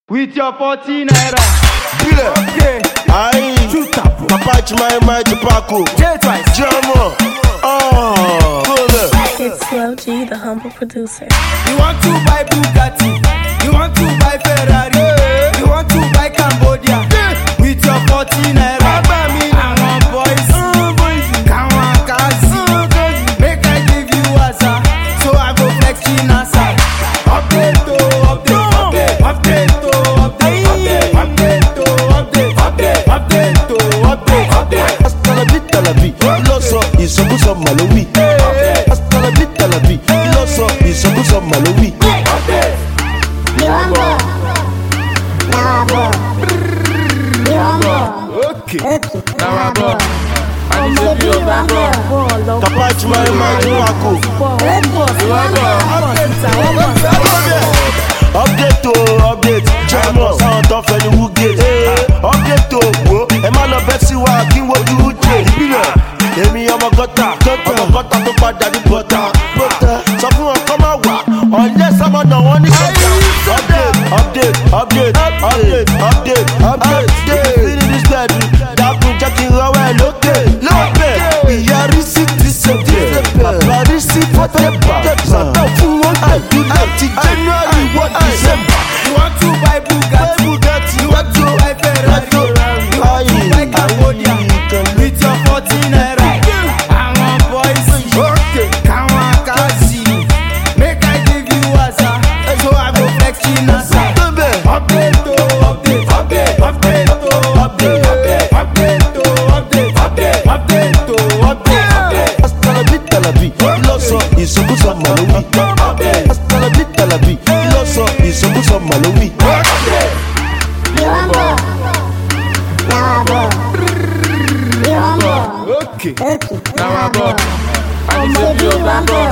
With your 14 naira. Bile. Okay. Aye. Papa Chimay Paco. J twice. Jamo. Oh. It's Slow G, the humble producer. You want to buy Bugatti? You want to buy Ferrari? You want to buy Cambodia? With your 14 naira. I want boys. Come on, Kazi. Make I give you Asa. So I go flex Chinasa. Update to update. Update to update. Update to update. Update to update. Hasta la vita la vi. Loso isokuso malowi. Hasta la vita la vi. Loso isokuso malowi. Okay. Now I'm Papa Chimay Paco. Update to update. Jamo. Sound off any who get. Update to wo. E ma lo bẹ sí wa kí n wojú jẹ. Ìbílẹ̀. Èmi ọmọ gọ́tà. Ọmọ gọ́tà tó padà ní bọ́tà. Sọ fún wọn kọ́ máa wà. Ọ̀lẹ́ sábàdàn wọn ní sọ́jà. Update. Feeling this bed. Dákun jẹ́ kí n rọwọ́ ẹ lókè. Ìyàrí sí ti sèpè. Bàbá rí sí fọ́tẹ̀pà. Sọ̀tọ̀ fún wọn àìdú láti January wọ December. You want to buy Bugatti? You want to buy Ferrari? You want to buy Cambodia? With your 14 naira. I want boys. Okay. Come on, Kazi. Make I give you Asa. So I go flex Chinasa. Update to update. Update to update. Update to update. Update to update. Hasta la vita la vi. Loso isokuso malowi. Hasta la vita la vi. Loso isokuso malowi. Okay. Now I'm up. I need to be a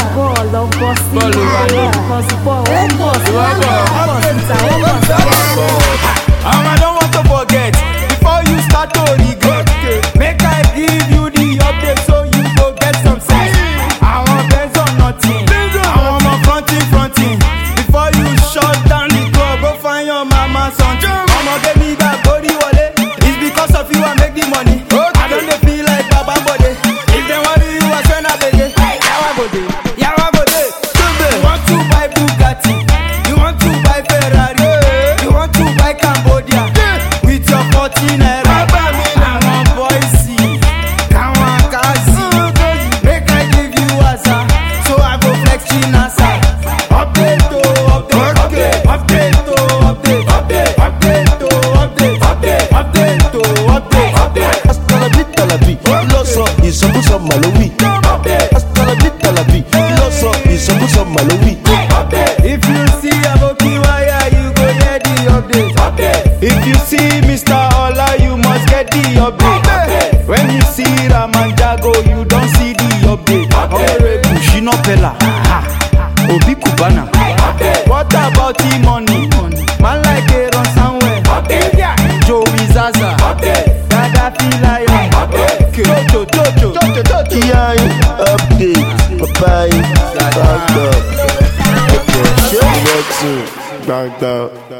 I don't want to forget. Before you start to regret, make I give you the update so you go get some sense. I want bends on nothing. I want more fronting. Before you shut down the club, go find your mama son. Mama gave me that body wallet. It's because of you I make the money. I don't dey feel like Baba Bode. If they worry you, I send a bege. Yawa Bode. You want to buy Bugatti? You want to buy Ferrari? You want to buy Cambodia? With your 14 naira. I want boys. Come on, Kazi. Make I give you Asa. So I go flex Chinasa. Update to update. Update to update. Update to update. Update to update. Hasta la vita la vi. Loso isokuso malowi. Hasta la vita la vi. Loso isokuso malowi. If you see Aboki Waya, you go get the update. If you see Mr. Ola, you must get the update. When you see Ramanjago, you don't see the update. Honorable Shino Pella, Obi Kubana. What about the money? Man like Aaron somewhere. Joey Zaza, Gaddafi Lion. Jojo. Kiai update. Papai. Back up. Okay. Show me next. Back up.